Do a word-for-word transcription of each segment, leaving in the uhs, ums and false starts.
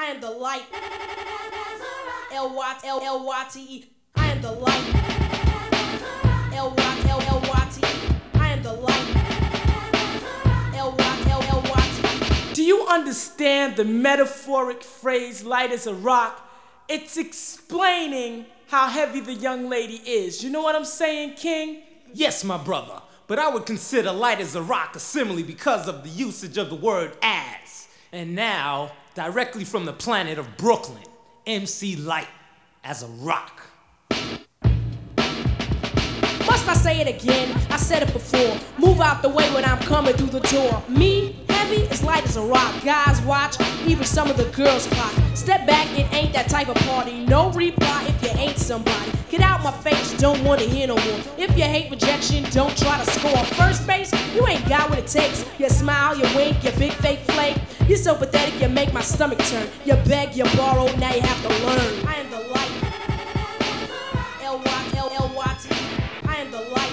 am the light. L Y L L Y T E. I am the light. L Y L L Y T E. I am the light. L Y L L Y T E. Do you understand the metaphoric phrase light as a rock? It's explaining how heavy the young lady is. You know what I'm saying, King? Yes, my brother, but I would consider light as a rock a simile because of the usage of the word as. And now, directly from the planet of Brooklyn, M C Lyte as a rock. Must I say it again? I said it before. Move out the way when I'm coming through the door. Me, heavy, as light as a rock. Guys watch, even some of the girls clock. Step back, it ain't that type of party. No reply if you ain't somebody. Get out my face, don't wanna hear no more. If you hate rejection, don't try to score. First base, you ain't got what it takes. You smile, you wink, you big fake flake. You're so pathetic, you make my stomach turn. You beg, you borrow, now you have to learn. I am the light. L Y L L Y T. I am the light.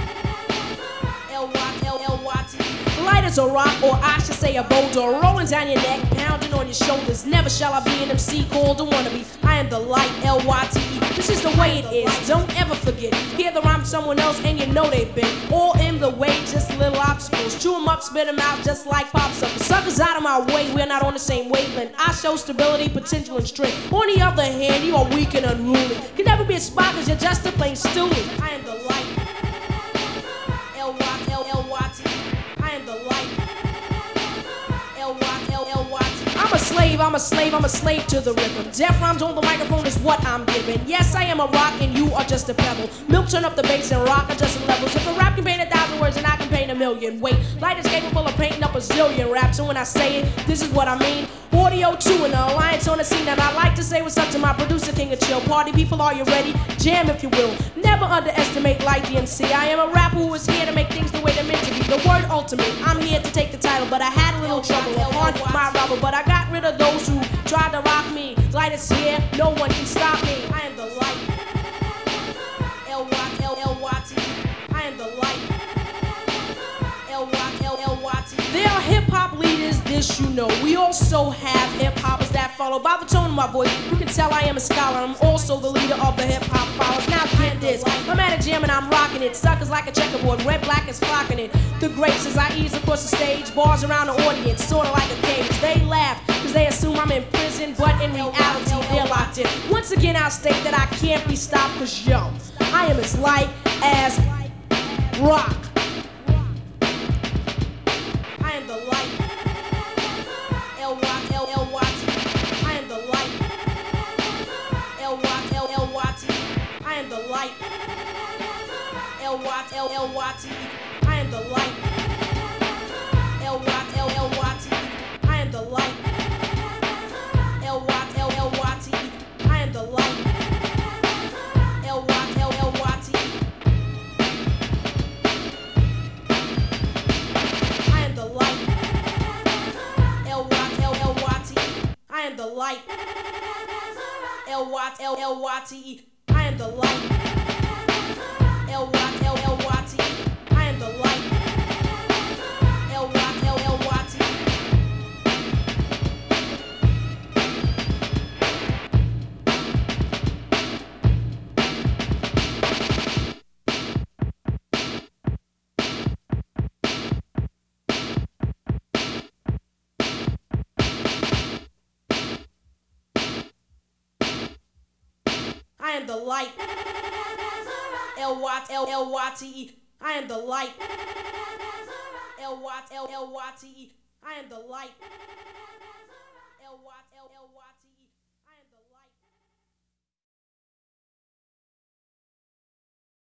L Y L L Y T. Light as a rock, or I should say a boulder, rolling down your neck, pounding on your shoulders. Never shall I be an M C called a wannabe. I am the light, L Y T E. This is the way it is, don't ever forget. Hear the rhyme someone else and you know they've been all in the way, just little obstacles. Chew them up, spit them out just like popsicles. Suckers out of my way, we're not on the same wavelength. I show stability, potential, and strength. On the other hand, you are weak and unruly. Can never be a spot cause you're just a plain stoolie. I am the light. L Y L L Y T. I am the light. L Y L L Y T. I'm a slave, I'm a slave, I'm a slave to the rhythm. Deaf rhymes on the microphone is what I'm giving. Yes, I am a rock and you are just a pebble. Milk turn up the bass and rock adjusting levels. If a rap can paint a thousand words and I can paint a million. Wait, light is capable of painting up a zillion raps. And when I say it, this is what I mean. Audio two and the alliance on the scene. And I like to say what's up to my producer, King of Chill. Party people, are you ready? Jam if you will. Never underestimate Light the M C. I am a rapper who is here to make things the way they're meant to be. The word ultimate, I'm here to take the title. But I had a little trouble on my rubber. But I got rid of those who tried to rock me. Light is here, no one can stop me. I am the light. L Y L L Y T. I am the light. L Y L L Y T. There are hip-hop leaders, this you know. We also have hip-hoppers that follow. By the tone of my voice, you can tell I am a scholar. I'm also the leader of the hip-hop followers. Now get this, I'm at a jam and I'm rocking it. Suckers like a checkerboard, red, black is clocking it. The greats as I ease across the stage, bars around the audience, sorta like a cage. They laugh, cause they assume I'm in prison, but in reality, they're locked in. Once again, I'll state that I can't be stopped, cause yo, I am as light as rock. I am the light. L Y L L Y T. I am the light. L Y L L Y T. I am the light. L Y L L Y T. I am the light. L Y L L Y T. I am the light. L Y L L Y T. I am the light. L Y L L Y T. I am the light. L Y L L Y T. I am the light. L Y L L Y T. I am the light. L Y L L Y T. I am the light. L Y L L Y T. I am the light. L Y L L Y T E. I am the light. L Y L L Y T E. I am the light. L Y L L Y T E.